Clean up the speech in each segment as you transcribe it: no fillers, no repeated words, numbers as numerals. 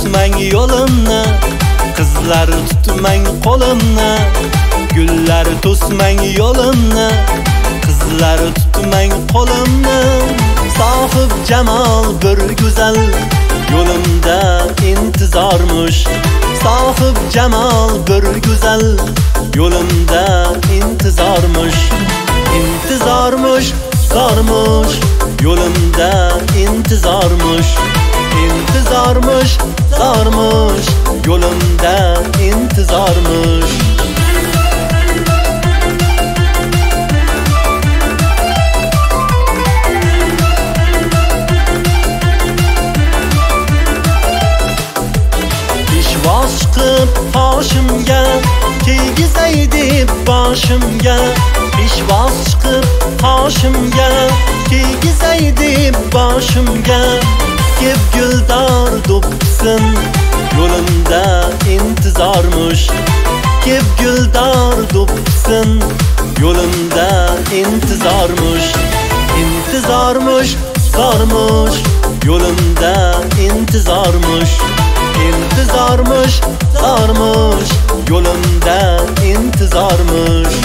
to'smang yo'limni, qizlar tutmang qo'limni. Gullar to'smang yo'limni, qizlar tutmang qo'limni. Sohib jamol bir go'zal, yo'limda intizormush. Sohib jamol bir go'zal, yo'limda intizormush. Intizormush, zormush, yo'limda intizormush. Intizormush, zormush, yo'limda intizormush. Peshvoz chiqib qoshimga, kiygizay deb boshimga. Peshvoz chiqib qoshimga, kiygizay deb boshimga. Kep guldor do'ppisin, yo'limda intizormush. Kep guldor do'ppisin, yo'limda intizormush. Intizormush, zormush, yo'limda intizormush. Intizormush, zormush, yo'limda intizormush.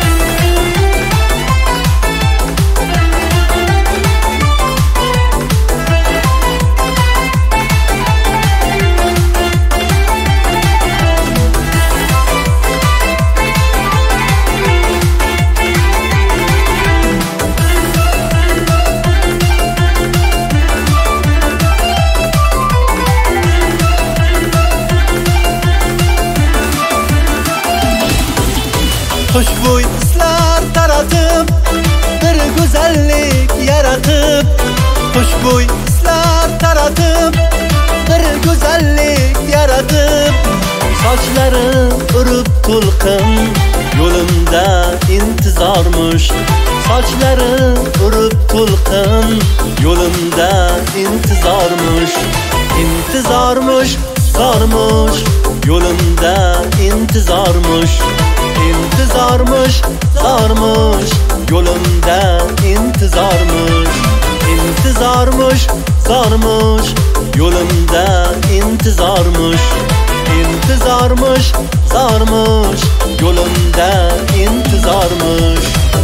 Xushbo'y islar taratib, bir go'zallik yaratib. Xushbo'y islar taratib, bir go'zallik yaratib. Sochlari urib to'lqin, yo'limda intizormush. Sochlari urib to'lqin, yo'limda intizormush. Intizormush, zormush, yo'limda intizormush. Intizormush, zormush, yo'limda intizormush. Intizormush, zormush, yo'limda intizormush. Intizormush, zormush, yo'limda intizormush.